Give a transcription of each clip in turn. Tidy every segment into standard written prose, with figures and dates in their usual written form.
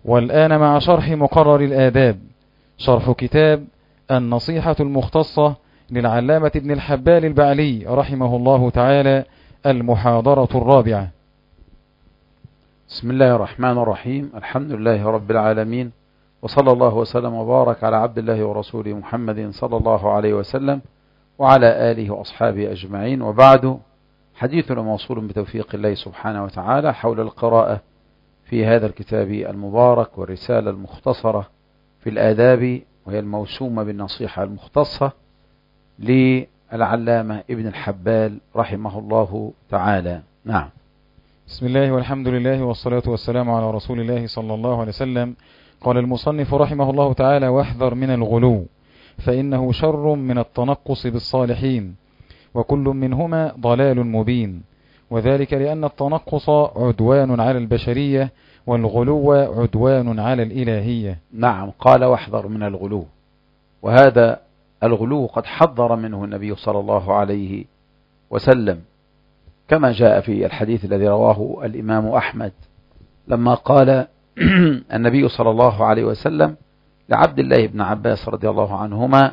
والآن مع شرح مقرر الآداب، شرح كتاب النصيحة المختصة للعلامة ابن الحبال البعلي رحمه الله تعالى، المحاضرة الرابعة. بسم الله الرحمن الرحيم. الحمد لله رب العالمين، وصلى الله وسلم وبارك على عبد الله ورسوله محمد صلى الله عليه وسلم وعلى آله وأصحابه أجمعين، وبعد. حديثنا موصول بتوفيق الله سبحانه وتعالى حول القراءة في هذا الكتاب المبارك والرسالة المختصرة في الآداب، وهي الموسومة بالنصيحة المختصة للعلامة ابن الحبال رحمه الله تعالى. نعم. بسم الله والحمد لله والصلاة والسلام على رسول الله صلى الله عليه وسلم. قال المصنف رحمه الله تعالى: واحذر من الغلو، فإنه شر من التنقص بالصالحين، وكل منهما ضلال مبين، وذلك لأن التنقص عدوان على البشرية، والغلو عدوان على الإلهية. نعم، قال واحذر من الغلو، وهذا الغلو قد حذر منه النبي صلى الله عليه وسلم، كما جاء في الحديث الذي رواه الإمام أحمد لما قال النبي صلى الله عليه وسلم لعبد الله بن عباس رضي الله عنهما: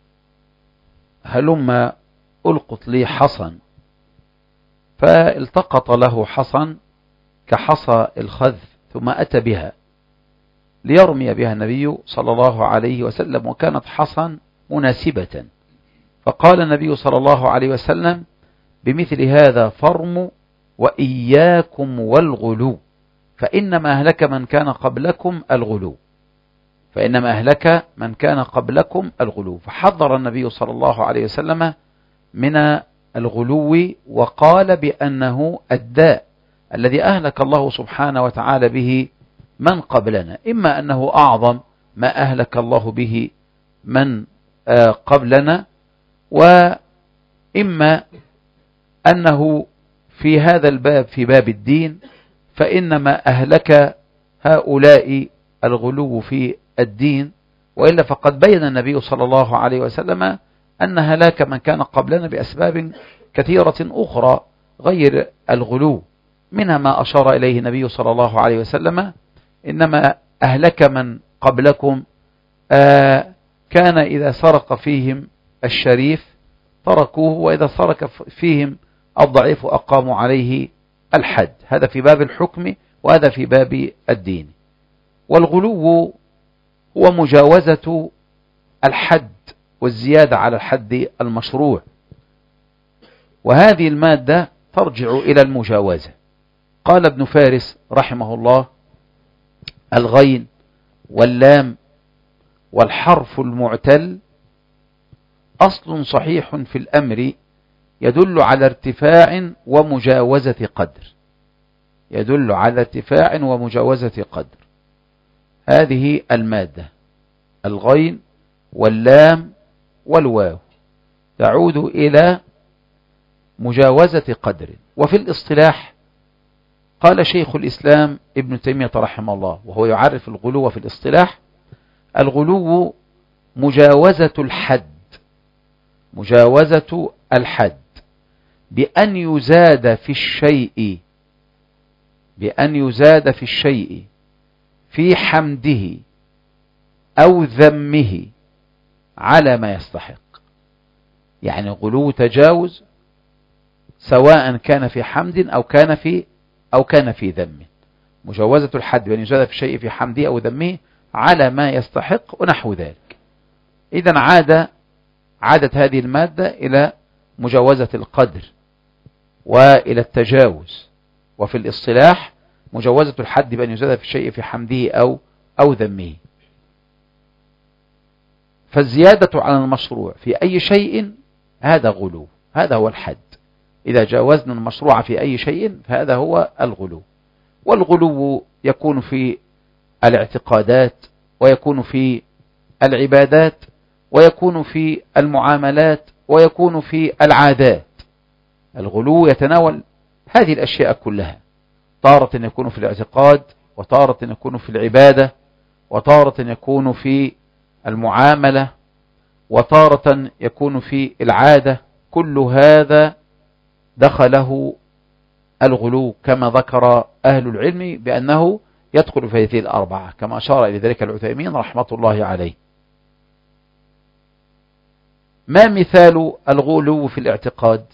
هلما ألقط لي حصا، فالتقط له حصا كحصى الخذ، ثم أتى بها ليرمي بها النبي صلى الله عليه وسلم، وكانت حصا مناسبة، فقال النبي صلى الله عليه وسلم: بمثل هذا فرموا، وإياكم والغلو، فإنما أهلك من كان قبلكم الغلو، فإنما أهلك من كان قبلكم الغلو. فحذر النبي صلى الله عليه وسلم من الغلو، وقال بأنه الداء الذي أهلك الله سبحانه وتعالى به من قبلنا، إما أنه أعظم ما أهلك الله به من قبلنا، وإما أنه في هذا الباب، في باب الدين، فإنما أهلك هؤلاء الغلو في الدين، وإلا فقد بين النبي صلى الله عليه وسلم أن هلاك من كان قبلنا بأسباب كثيرة أخرى غير الغلو، منها ما أشار إليه النبي صلى الله عليه وسلم: إنما أهلك من قبلكم كان إذا سرق فيهم الشريف تركوه، وإذا سرق فيهم الضعيف أقاموا عليه الحد. هذا في باب الحكم، وهذا في باب الدين. والغلو هو مجاوزة الحد والزيادة على الحد المشروع، وهذه المادة ترجع إلى المجاوزة. قال ابن فارس رحمه الله: الغين واللام والحرف المعتل أصل صحيح في الأمر، يدل على ارتفاع ومجاوزة قدر، يدل على ارتفاع ومجاوزة قدر. هذه المادة الغين واللام والواو تعود إلى مجاوزة قدر. وفي الاصطلاح قال شيخ الإسلام ابن تيمية رحمه الله، وهو يعرف الغلو في الاصطلاح: الغلو مجاوزة الحد، مجاوزة الحد بأن يزاد في الشيء، بأن يزاد في الشيء في حمده أو ذمه على ما يستحق. يعني غلو تجاوز، سواء كان في حمد أو كان في ذم. مجاوزة الحد بأن يزاد في الشيء في حمده أو ذمه على ما يستحق ونحو ذلك. إذن عادت هذه المادة إلى مجاوزة القدر وإلى التجاوز. وفي الاصطلاح مجاوزة الحد بأن يزاد في الشيء في حمده أو ذمه. فالزيادة على المشروع في أي شيء هذا غلو، هذا هو الحد. إذا جاوزنا المشروع في أي شيء فهذا هو الغلو. والغلو يكون في الاعتقادات، ويكون في العبادات، ويكون في المعاملات، ويكون في العادات. الغلو يتناول هذه الأشياء كلها، تارة يكون في الاعتقاد، وتارة يكون في العبادة، وتارة يكون في المعاملة، وتارة يكون في العادة. كل هذا دخله الغلو، كما ذكر أهل العلم بأنه يدخل في هذه الأربعة كما أشار إلى ذلك العثيمين رحمة الله عليه. ما مثال الغلو في الاعتقاد؟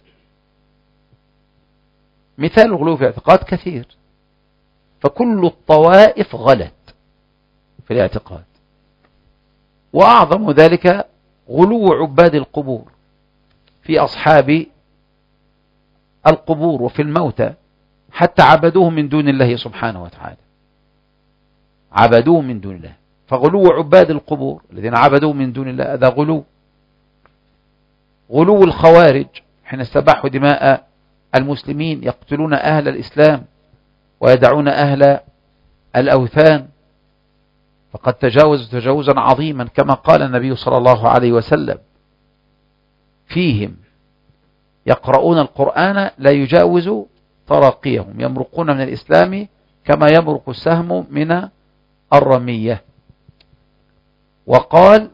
مثال الغلو في الاعتقاد كثير، فكل الطوائف غلت في الاعتقاد، وأعظم ذلك غلو عباد القبور في أصحاب القبور وفي الموتى، حتى عبدوهم من دون الله سبحانه وتعالى، عبدوهم من دون الله. فغلو عباد القبور الذين عبدوه من دون الله هذا غلو. غلو الخوارج حين استباحوا دماء المسلمين، يقتلون أهل الإسلام ويدعون أهل الأوثان، فقد تجاوزوا تجاوزا عظيما كما قال النبي صلى الله عليه وسلم فيهم: يقرؤون القرآن لا يجاوز تراقيهم، يمرقون من الإسلام كما يمرق السهم من الرمية. وقال: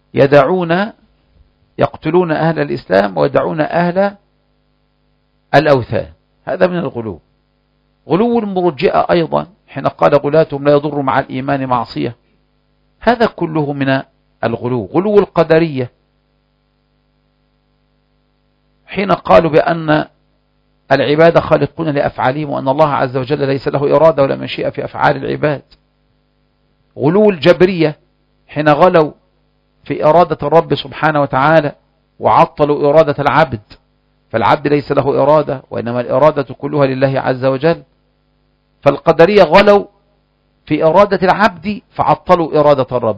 يقتلون أهل الإسلام ويدعون أهل الأوثان. هذا من الغلو. غلو المرجئة أيضا حين قال: غلاتهم لا يضر مع الإيمان معصية، هذا كله من الغلو. غلو القدرية حين قالوا بأن العباد خالقون لأفعالهم، وأن الله عز وجل ليس له إرادة ولا مشيئة في أفعال العباد. غلو الجبرية حين غلوا في إرادة الرب سبحانه وتعالى وعطلوا إرادة العبد، فالعبد ليس له إرادة وإنما الإرادة كلها لله عز وجل. فالقدرية غلوا في إرادة العبد فعطلوا إرادة الرب،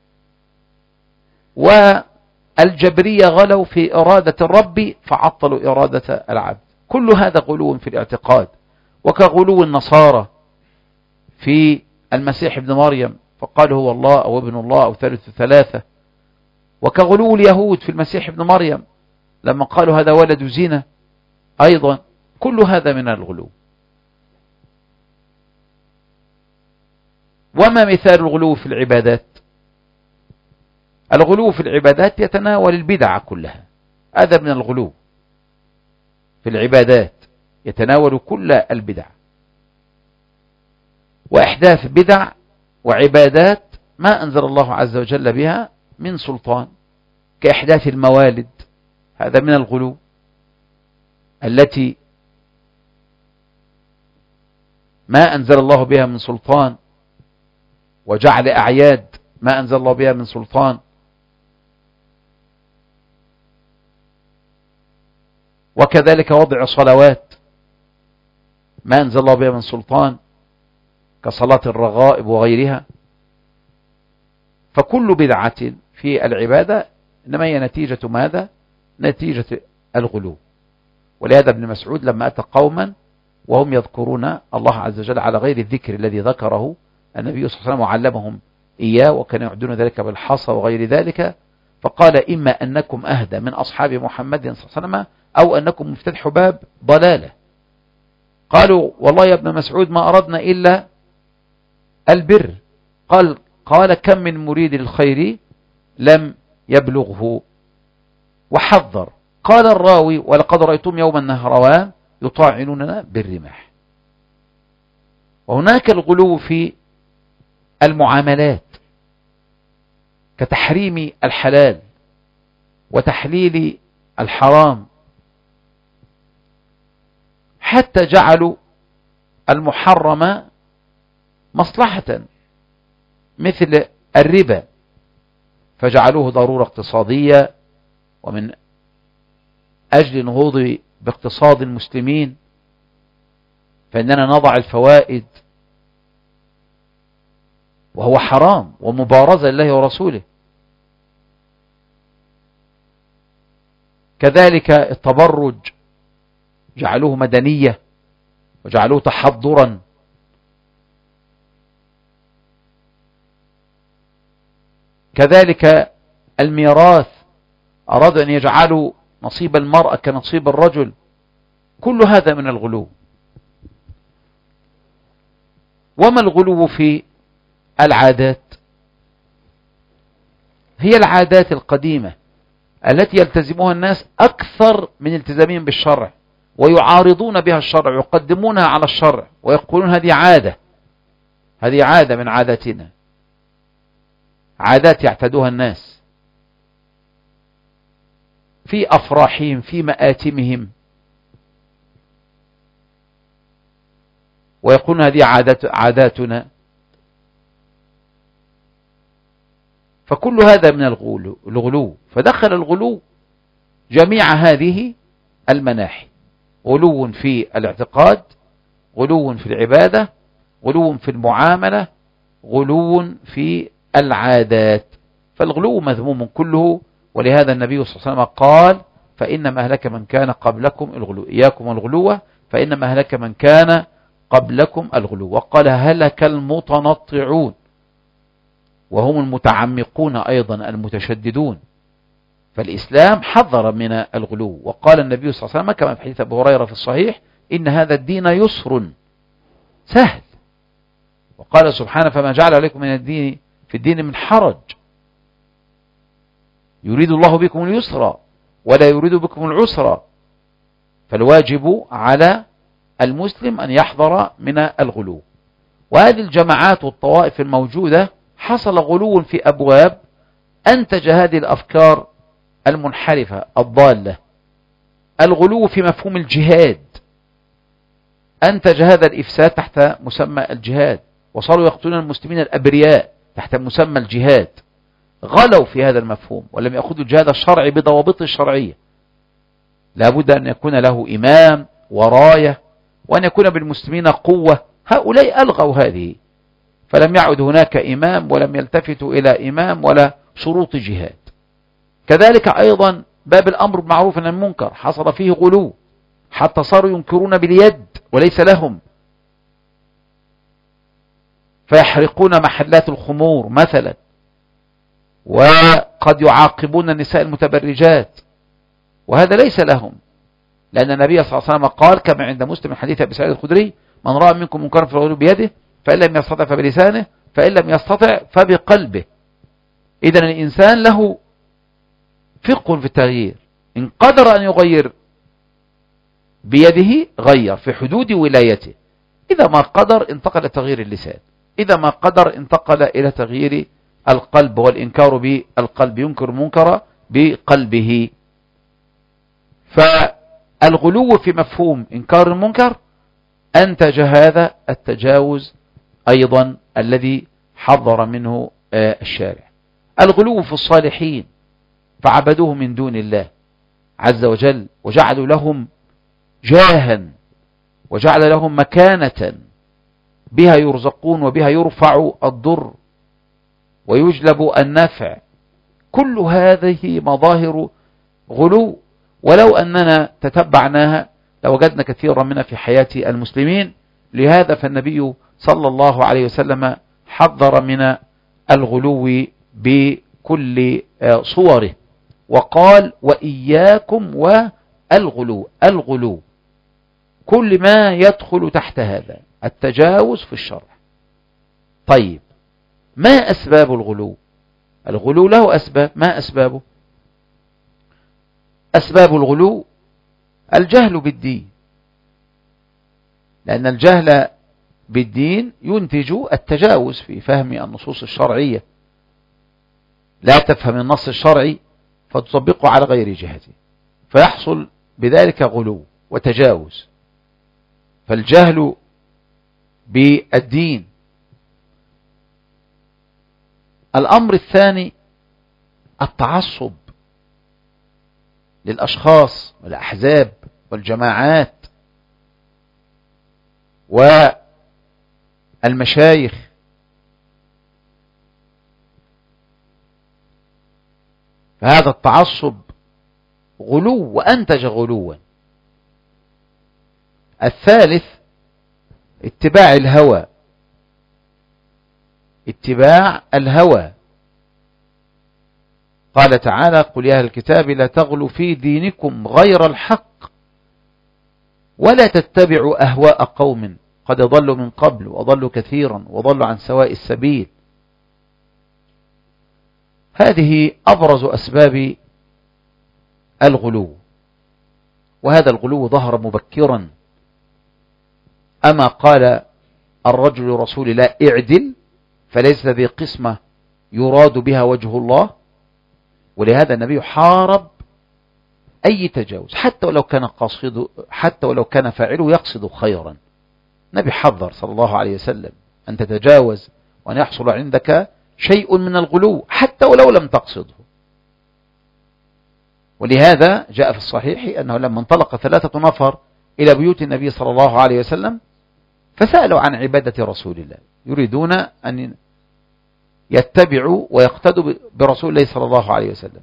والجبرية غلوا في إرادة الرب فعطلوا إرادة العبد. كل هذا غلو في الاعتقاد. وكغلو النصارى في المسيح ابن مريم فقالوا هو الله أو ابن الله أو ثالث ثلاثة. وكغلو اليهود في المسيح ابن مريم لما قالوا هذا ولد زنا أيضا. كل هذا من الغلو. وما مثال الغلو في العبادات؟ الغلو في العبادات يتناول البدع كلها، هذا من الغلو في العبادات، يتناول كل البدع وإحداث بدع وعبادات ما أنزل الله عز وجل بها من سلطان، كإحداث الموالد، هذا من الغلو التي ما أنزل الله بها من سلطان، وجعل أعياد ما أنزل الله بها من سلطان. وكذلك وضع صلوات ما أنزل الله بها من سلطان كصلاة الرغائب وغيرها. فكل بدعة في العبادة إنما هي نتيجة ماذا؟ نتيجة الغلو. ولهذا ابن مسعود لما أتى قوما وهم يذكرون الله عز وجل على غير الذكر الذي ذكره النبي صلى الله عليه وسلم وعلمهم إياه، وكانوا يعدون ذلك بالحصى وغير ذلك، فقال: إما أنكم أهدى من أصحاب محمد صلى الله عليه وسلم أو أنكم مفتتح باب ضلالة. قالوا: والله يا ابن مسعود ما أردنا إلا البر. قال: كم من مريد الخير لم يبلغه. وحذر. قال الراوي: ولقد رأيتم يوم النهروان يطاعنوننا بالرماح. وهناك الغلو في المعاملات كتحريم الحلال وتحليل الحرام، حتى جعلوا المحرم مصلحة مثل الربا، فجعلوه ضرورة اقتصادية، ومن أجل نهوض باقتصاد المسلمين فإننا نضع الفوائد، وهو حرام ومبارزة لله ورسوله. كذلك التبرج جعلوه مدنية وجعلوه تحضرا. كذلك الميراث أرادوا أن يجعلوا نصيب المرأة كنصيب الرجل. كل هذا من الغلو. وما الغلو في العادات؟ هي العادات القديمة التي يلتزمها الناس أكثر من التزامهم بالشرع، ويعارضون بها الشرع، يقدمونها على الشرع ويقولون هذه عادة، هذه عادة من عاداتنا، عادات يعتادها الناس في أفراحهم في مآتمهم، ويقولون هذه عاداتنا. فكل هذا من الغلو. فدخل الغلو جميع هذه المناحي: غلو في الاعتقاد، غلو في العبادة، غلو في المعاملة، غلو في العادات. فالغلو مذموم كله، ولهذا النبي صلى الله عليه وسلم قال: فإنما أهلك من كان قبلكم الغلو، إياكم الغلو فإنما أهلك من كان قبلكم الغلو. وقال: هلك المتنطعون، وهم المتعمقون أيضا المتشددون. فالإسلام حذر من الغلو. وقال النبي صلى الله عليه وسلم كما في حديث أبي هريرة في الصحيح: إن هذا الدين يسر سهل. وقال سبحانه: فما جعل عليكم من الدين في الدين من حرج، يريد الله بكم اليسر ولا يريد بكم العسر. فالواجب على المسلم أن يحذر من الغلو. وهذه الجماعات والطوائف الموجودة حصل غلو في أبواب أنتج هذه الأفكار المنحرفة الضالة. الغلو في مفهوم الجهاد أنتج هذا الإفساد تحت مسمى الجهاد، وصاروا يقتلون المسلمين الأبرياء تحت مسمى الجهاد. غلوا في هذا المفهوم ولم يأخذوا الجهاد الشرعي بضوابطه الشرعية. لابد أن يكون له إمام وراية، وأن يكون بالمسلمين قوة. هؤلاء ألغوا هذه، فلم يعد هناك إمام، ولم يلتفتوا إلى إمام ولا شروط جهاد. كذلك أيضا باب الأمر بالمعروف والنهي عن المنكر حصل فيه غلو، حتى صاروا ينكرون باليد وليس لهم، فيحرقون محلات الخمور مثلا، وقد يعاقبون النساء المتبرجات، وهذا ليس لهم، لأن النبي صلى الله عليه وسلم قال كما عند مسلم من حديث أبي سعيد الخدري: من رأى منكم منكرا فليغيره بيده، فإن لم يستطع فبلسانه، فإن لم يستطع فبقلبه. إذن الإنسان له فقه في التغيير، إن قدر أن يغير بيده غير في حدود ولايته، إذا ما قدر انتقل تغيير اللسان، إذا ما قدر انتقل إلى تغيير القلب والإنكار بالقلب، ينكر المنكر بقلبه. فالغلو في مفهوم إنكار المنكر أنتج هذا التجاوز أيضا الذي حذر منه الشارع. الغلو في الصالحين، فعبدوه من دون الله عز وجل، وجعلوا لهم جاها، وجعل لهم مكانة بها يرزقون وبها يرفع الضر ويجلب النفع. كل هذه مظاهر غلو، ولو أننا تتبعناها لوجدنا كثيرا منها في حياة المسلمين. لهذا فالنبي صلى الله عليه وسلم حذر من الغلو بكل صوره، وقال: وإياكم والغلو. الغلو كل ما يدخل تحت هذا التجاوز في الشرع. طيب، ما أسباب الغلو؟ الغلو له أسباب. ما أسبابه؟ أسباب الغلو الجهل بالدين، لأن الجهل بالدين ينتج التجاوز في فهم النصوص الشرعية. لا تفهم النص الشرعي فتطبقه على غير جهته، فيحصل بذلك غلو وتجاوز. فالجهل بالدين. الأمر الثاني التعصب للأشخاص والأحزاب والجماعات والمشايخ. فهذا التعصب غلو وأنتج غلوا. الثالث اتباع الهوى. اتباع الهوى. قال تعالى: قل يا أهل الكتاب لا تغلوا في دينكم غير الحق ولا تتبعوا أهواء قوم قد ضلوا من قبل وضلوا كثيرا وضلوا عن سواء السبيل. هذه أبرز أسباب الغلو. وهذا الغلو ظهر مبكرا، أما قال الرجل لرسول الله اعدل، فليس ذي قسمة يراد بها وجه الله. ولهذا النبي حارب أي تجاوز حتى ولو كان فاعله يقصد خيرا. النبي حذر صلى الله عليه وسلم أن تتجاوز وأن يحصل عندك شيء من الغلو حتى ولو لم تقصده. ولهذا جاء في الصحيح أنه لما انطلق 3 نفر إلى بيوت النبي صلى الله عليه وسلم فسألوا عن عبادة رسول الله، يريدون أن يتبعوا ويقتدوا برسول الله صلى الله عليه وسلم.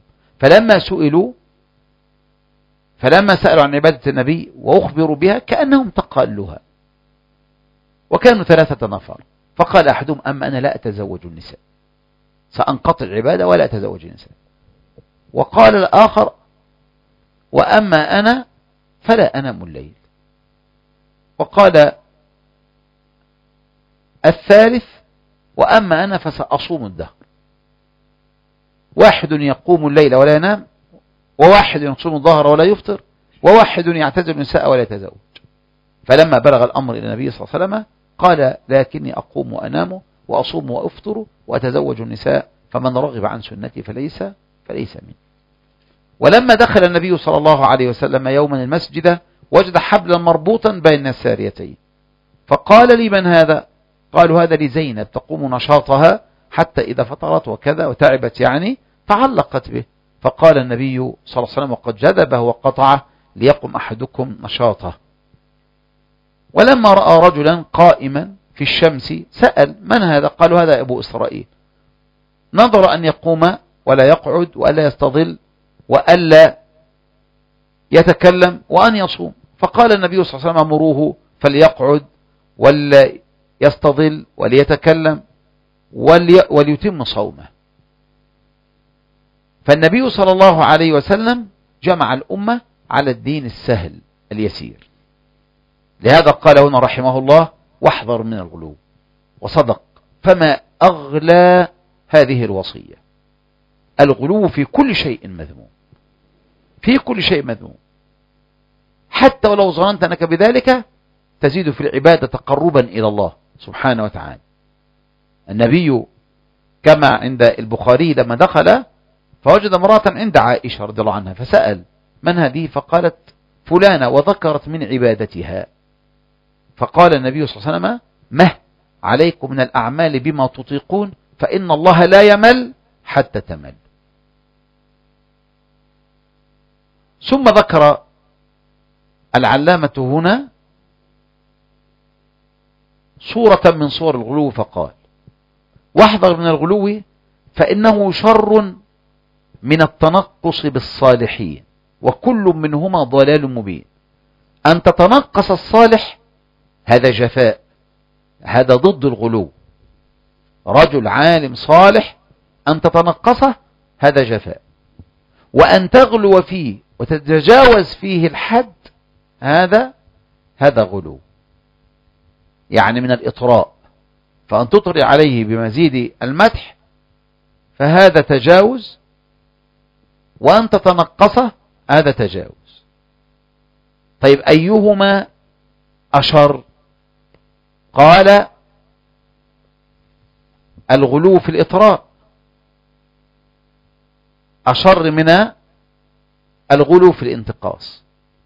فلما سألوا عن عبادة النبي وأخبروا بها كأنهم تقالوها، وكانوا 3 نفر. فقال أحدهم: أما أنا لا أتزوج النساء، سأنقطع العبادة ولا أتزوج النساء. وقال الآخر: وأما أنا فلا أنام الليل. وقال الثالث: وأما أنا فسأصوم الدهر. واحد يقوم الليل ولا ينام، وواحد يصوم الظهر ولا يفطر، وواحد يعتزل النساء ولا يتزوج. فلما بلغ الأمر إلى النبي صلى الله عليه وسلم قال: لكني أقوم وأنام وأصوم وأفطر وأتزوج النساء، فمن رغب عن سنتي فليس مني. ولما دخل النبي صلى الله عليه وسلم يوما المسجد وجد حبلا مربوطا بين الساريتين، فقال: لي من هذا؟ قالوا: هذا لزينب تقوم نشاطها حتى إذا فطرت وكذا وتعبت يعني تعلقت به. فقال النبي صلى الله عليه وسلم: وقد جذبه وقطعه ليقم أحدكم نشاطه. ولما رأى رجلا قائما في الشمس سأل: من هذا؟ قالوا: هذا أبو إسرائيل. نظر أن يقوم ولا يقعد وألا يستظل وألا يتكلم وأن يصوم. فقال النبي صلى الله عليه وسلم: مروه فليقعد ولا يستظل وليتكلم وليتم صومه. فالنبي صلى الله عليه وسلم جمع الأمة على الدين السهل اليسير. لهذا قال هنا رحمه الله: واحذر من الغلو. وصدق، فما أغلى هذه الوصية. الغلو في كل شيء مذموم، في كل شيء مذموم، حتى ولو ظننت أنك بذلك تزيد في العبادة تقربا إلى الله سبحانه وتعالى. النبي كما عند البخاري لما دخل فوجد امرأة عند عائشة رضي الله عنها، فسأل: من هذه؟ فقالت: فلانة، وذكرت من عبادتها. فقال النبي صلى الله عليه وسلم: مه عليكم من الأعمال بما تطيقون، فإن الله لا يمل حتى تمل. ثم ذكر العلامة هنا صورة من صور الغلو فقال: واحذر من الغلو فإنه شر من التنقص بالصالحين، وكل منهما ضلال مبين. أن تتنقص الصالح هذا جفاء، هذا ضد الغلو. رجل عالم صالح أن تتنقصه هذا جفاء، وأن تغلو فيه وتتجاوز فيه الحد هذا غلو، يعني من الإطراء. فأن تطري عليه بمزيد المدح فهذا تجاوز، وأن تتنقصه هذا تجاوز. طيب أيهما أشر؟ قال: الغلو في الإطراء أشر من الغلو في الانتقاص،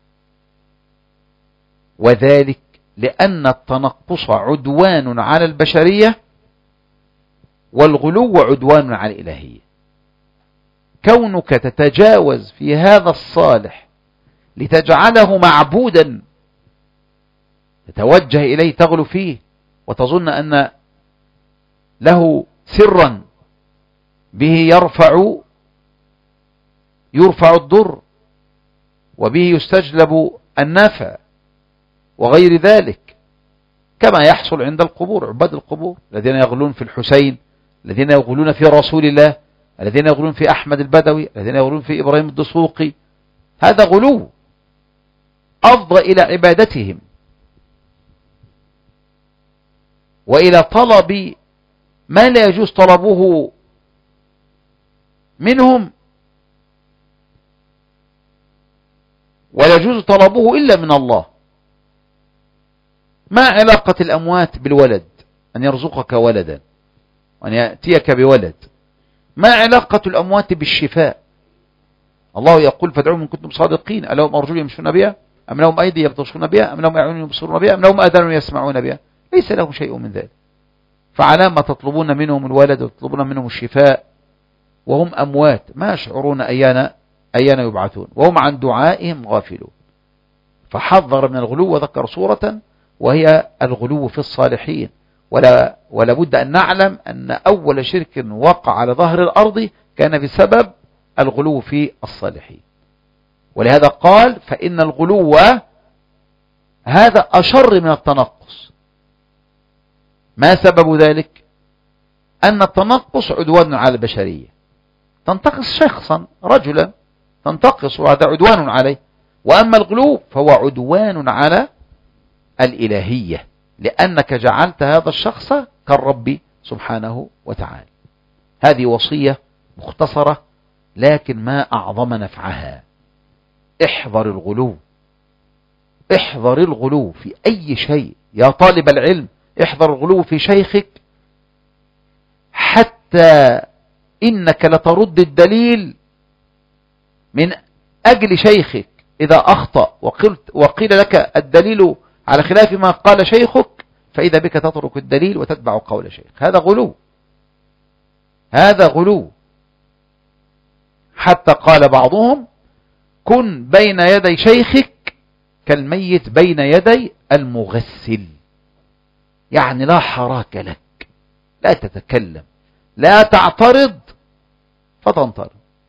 وذلك لأن التنقص عدوان على البشرية، والغلو عدوان على الإلهية. كونك تتجاوز في هذا الصالح لتجعله معبودا، تتوجه إليه، تغلو فيه وتظن أن له سرا به يرفع الضر وبه يستجلب النفع وغير ذلك، كما يحصل عند القبور، عباد القبور الذين يغلون في الحسين، الذين يغلون في رسول الله، الذين يغلون في أحمد البدوي، الذين يغلون في إبراهيم الدسوقي. هذا غلو أفضى إلى عبادتهم وإلى طلب ما لا يجوز طلبه منهم، ولا يجوز طلبه إلا من الله. ما علاقة الأموات بالولد، أن يرزقك ولدا وأن يأتيك بولد؟ ما علاقة الأموات بالشفاء؟ الله يقول فادعوهم إن كنتم صادقين، ألهم أرجل يمشون بها أم لهم أيدي يبطشون بها أم لهم أعين يبصرون بها أم لهم آذان يسمعون بها؟ ليس لهم شيء من ذلك. فعلى ما تطلبون منهم الولد وتطلبون منهم الشفاء وهم أموات ما يشعرون أيان يبعثون وهم عن دعائهم غافلون. فحذر من الغلو وذكر صورة وهي الغلو في الصالحين. ولا بد أن نعلم أن أول شرك وقع على ظهر الأرض كان بسبب الغلو في الصالحين. ولهذا قال فإن الغلو هذا أشر من التنقص. ما سبب ذلك؟ أن التنقص عدوان على البشرية، تنتقص شخصا رجلا تنتقص وهذا عدوان عليه. وأما الغلو فهو عدوان على الإلهية، لأنك جعلت هذا الشخص كالرب سبحانه وتعالى. هذه وصية مختصرة لكن ما أعظم نفعها. احذر الغلو، احذر الغلو في أي شيء يا طالب العلم. احذر الغلو في شيخك، حتى إنك لترد الدليل من أجل شيخك إذا أخطأ وقيل لك الدليل على خلاف ما قال شيخك، فإذا بك تترك الدليل وتتبع قول شيخ. هذا غلو، هذا غلو. حتى قال بعضهم كن بين يدي شيخك كالميت بين يدي المغسل، يعني لا حراك لك، لا تتكلم، لا تعترض فتنطرد.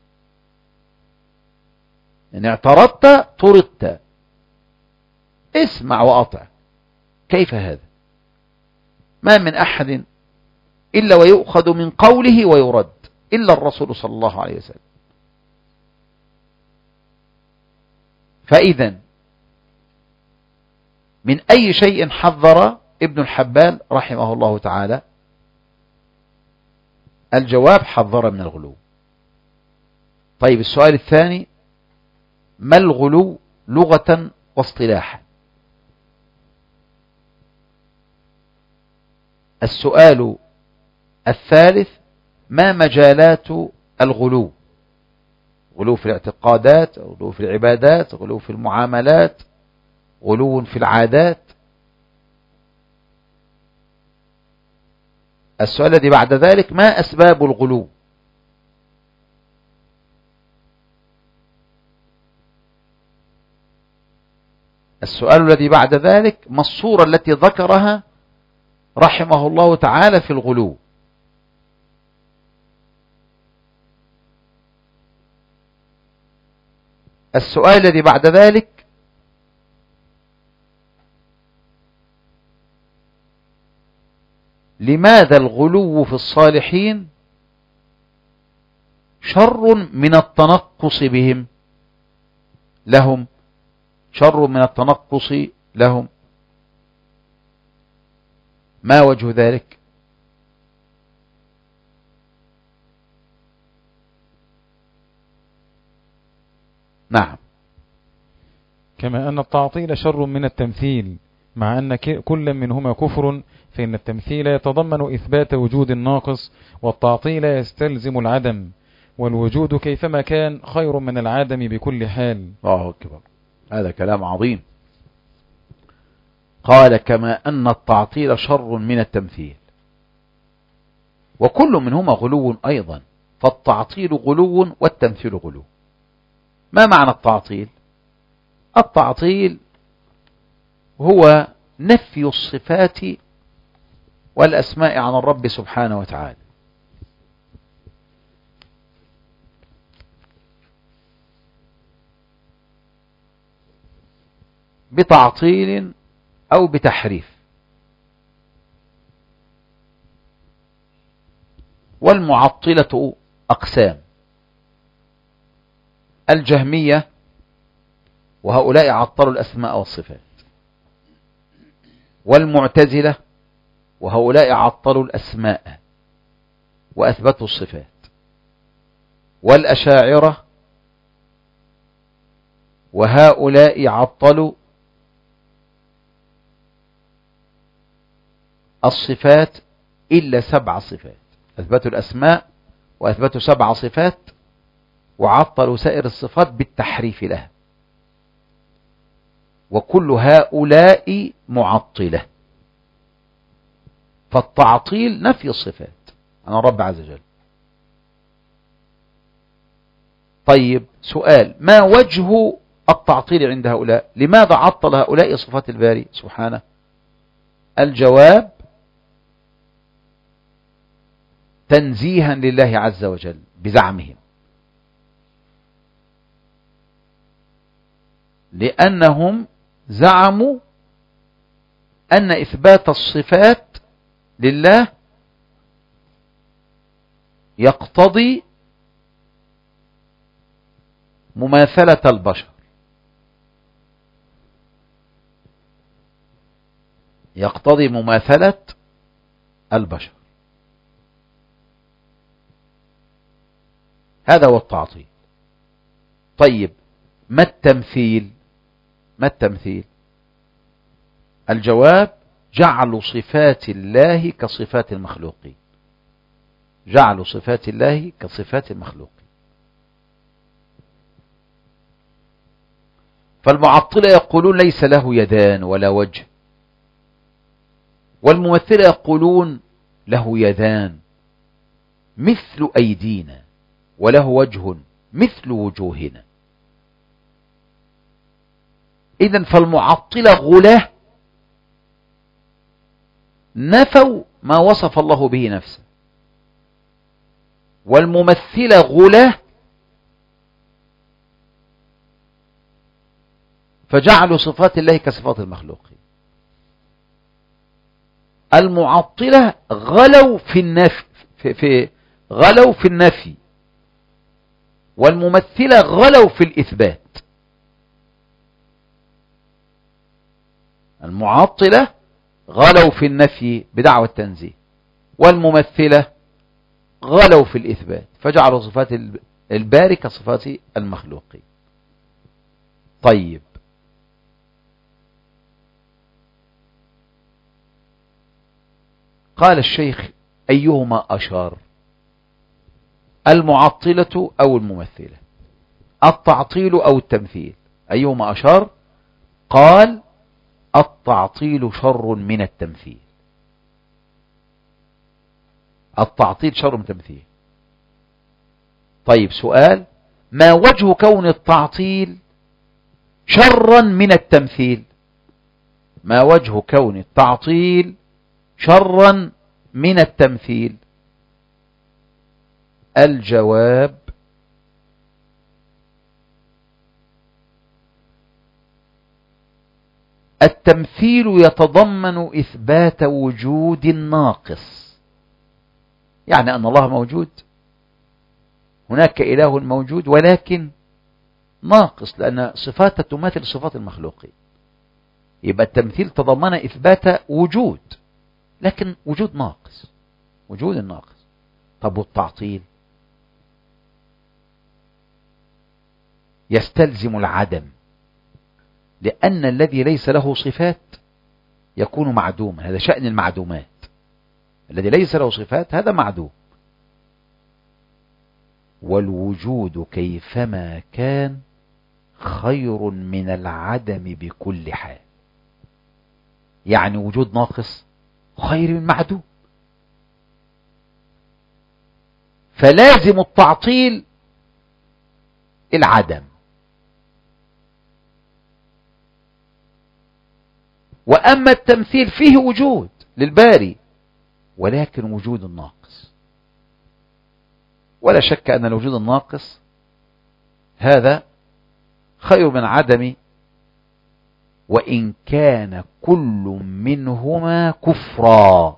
إن اعترضت طردت. اسمع وأطع. كيف هذا؟ ما من أحد إلا ويؤخذ من قوله ويرد إلا الرسول صلى الله عليه وسلم. فإذا من أي شيء حذر ابن الحبان رحمه الله تعالى؟ الجواب حذر من الغلو. طيب السؤال الثاني، ما الغلو لغة واصطلاحا؟ السؤال الثالث، ما مجالات الغلو؟ غلو في الاعتقادات، غلو في العبادات، غلو في المعاملات، غلو في العادات. السؤال الذي بعد ذلك، ما أسباب الغلو؟ السؤال الذي بعد ذلك، ما الصورة التي ذكرها رحمه الله تعالى في الغلو؟ السؤال الذي بعد ذلك، لماذا الغلو في الصالحين شر من التنقص بهم لهم؟ شر من التنقص لهم، ما وجه ذلك؟ نعم. كما أن التعطيل شر من التمثيل، مع أن كل منهما كفر، فإن التمثيل يتضمن إثبات وجود الناقص، والتعطيل يستلزم العدم، والوجود كيفما كان خير من العدم بكل حال. الله أكبر، هذا كلام عظيم. قال كما أن التعطيل شر من التمثيل، وكل منهما غلو أيضا، فالتعطيل غلو والتمثيل غلو. ما معنى التعطيل؟ التعطيل هو نفي الصفات والأسماء عن الرب سبحانه وتعالى. بتعطيل أو بتحريف. والمعطلة أقسام: الجهمية، وهؤلاء عطلوا الأسماء والصفات، والمعتزلة، وهؤلاء عطلوا الأسماء وأثبتوا الصفات، والأشاعرة، وهؤلاء عطلوا الصفات إلا 7 صفات. أثبتوا الأسماء وأثبتوا 7 صفات، وعطلوا سائر الصفات بالتحريف لها، وكل هؤلاء معطلة. فالتعطيل نفي الصفات عن الرب عز وجل. طيب سؤال: ما وجه التعطيل عند هؤلاء؟ لماذا عطل هؤلاء صفات الباري سبحانه؟ الجواب: تنزيها لله عز وجل بزعمهم، لأنهم زعموا أن إثبات الصفات لله يقتضي مماثلة البشر، يقتضي مماثلة البشر. هذا هو التعطيل. طيب ما التمثيل؟ ما التمثيل؟ الجواب: جعل صفات الله كصفات المخلوقين، جعل صفات الله كصفات المخلوقين. فالمعطلة يقولون ليس له يدان ولا وجه، والممثلة يقولون له يدان مثل أيدينا، وله وجه مثل وجوهنا. إذن فالمعطلة غلاة نفوا ما وصف الله به نفسه، والممثلة غلاة فجعلوا صفات الله كصفات المخلوقين. المعطلة غلوا في النفي غلوا في النفي، والممثلة غلوا في الإثبات. المعطلة غلوا في النفي بدعوى التنزيه، والممثلة غلوا في الإثبات فجعلوا صفات الباري كصفات المخلوقين. طيب قال الشيخ: أيهما أشار، المعطلة أو الممثلة، التعطيل أو التمثيل؟ أيهما أشار؟ قال: التعطيل شر من التمثيل. التعطيل شر من التمثيل. طيب سؤال: ما وجه كون التعطيل شرا من التمثيل؟ ما وجه كون التعطيل شرا من التمثيل؟ الجواب: التمثيل يتضمن إثبات وجود ناقص، يعني أن الله موجود، هناك إله موجود ولكن ناقص، لأن صفاته تماثل صفات المخلوقين. يبقى التمثيل تضمن إثبات وجود، لكن وجود ناقص، وجود ناقص. طب والتعطيل يستلزم العدم، لأن الذي ليس له صفات يكون معدوما، هذا شأن المعدومات. الذي ليس له صفات هذا معدوم. والوجود كيفما كان خير من العدم بكل حال، يعني وجود ناقص خير من معدوم. فلازم التعطيل العدم، وأما التمثيل فيه وجود للباري ولكن وجود ناقص. ولا شك أن الوجود الناقص هذا خير من عدم، وإن كان كل منهما كفرا.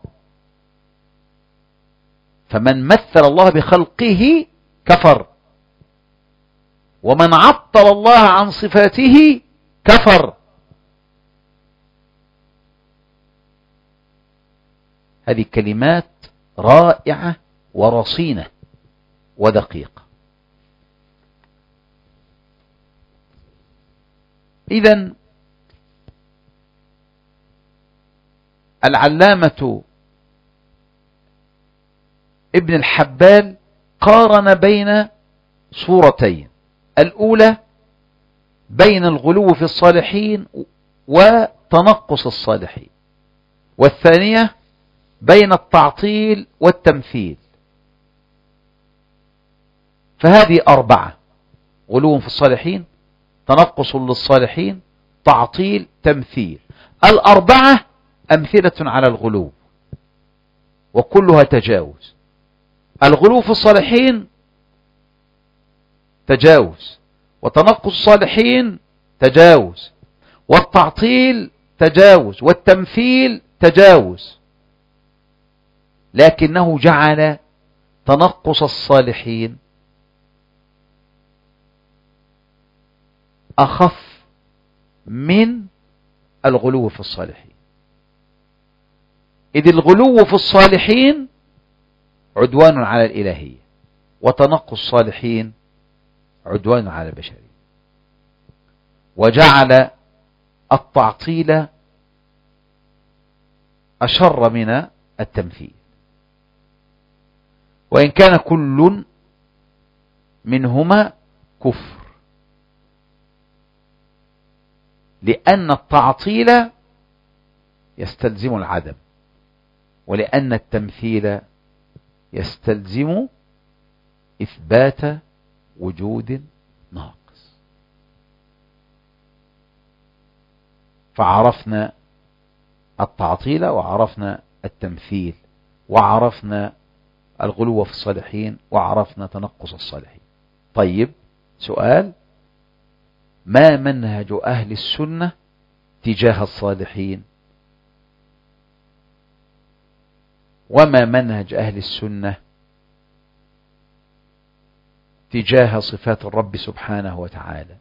فمن مثل الله بخلقه كفر، ومن عطل الله عن صفاته كفر. هذه كلمات رائعة ورصينة ودقيقة. إذن العلامة ابن الحبال قارن بين صورتين: الأولى بين الغلو في الصالحين وتنقص الصالحين، والثانية بين التعطيل والتمثيل. فهذه 4: غلو في الصالحين، تنقص للصالحين، تعطيل، تمثيل. 4 أمثلة على الغلو وكلها تجاوز. الغلو في الصالحين تجاوز، وتنقص الصالحين تجاوز، والتعطيل تجاوز، والتمثيل تجاوز، لكنه جعل تنقص الصالحين أخف من الغلو في الصالحين، إذ الغلو في الصالحين عدوان على الإلهية، وتنقص الصالحين عدوان على البشرية. وجعل التعطيل أشر من التمثيل، وإن كان كل منهما كفر، لأن التعطيل يستلزم العدم، ولأن التمثيل يستلزم إثبات وجود ناقص. فعرفنا التعطيل، وعرفنا التمثيل، وعرفنا الغلو في الصالحين، وعرفنا تنقص الصالحين. طيب، سؤال: ما منهج أهل السنة تجاه الصالحين؟ وما منهج أهل السنة تجاه صفات الرب سبحانه وتعالى؟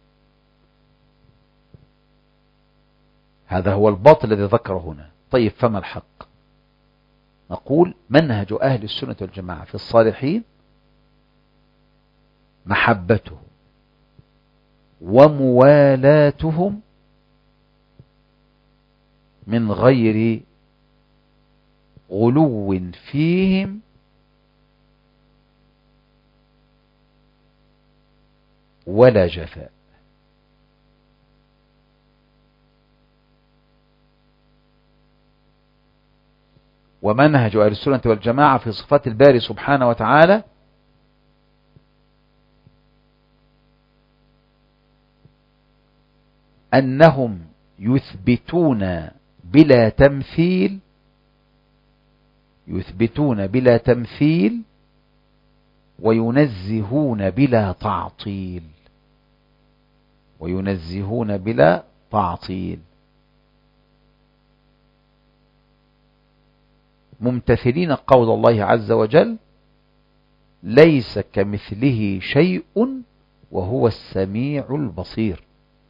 هذا هو الباطل الذي ذكره هنا. طيب، فما الحق؟ نقول: منهج أهل السنة والجماعة في الصالحين محبته وموالاتهم من غير غلو فيهم ولا جفاء. ومنهج أهل السنة والجماعة في صفات الباري سبحانه وتعالى أنهم يثبتون بلا تمثيل وينزهون بلا تعطيل، ممتثلين قول الله عز وجل: ليس كمثله شيء وهو السميع البصير.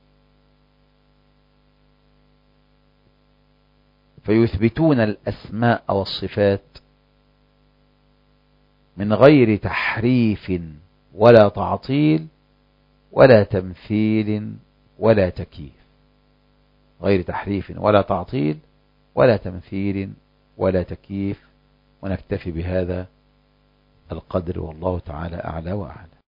فيثبتون الأسماء والصفات من غير تحريف ولا تعطيل ولا تمثيل ولا تكييف، غير تحريف ولا تعطيل ولا تمثيل ولا تكييف. ونكتفي بهذا القدر، والله تعالى أعلى وأعلم.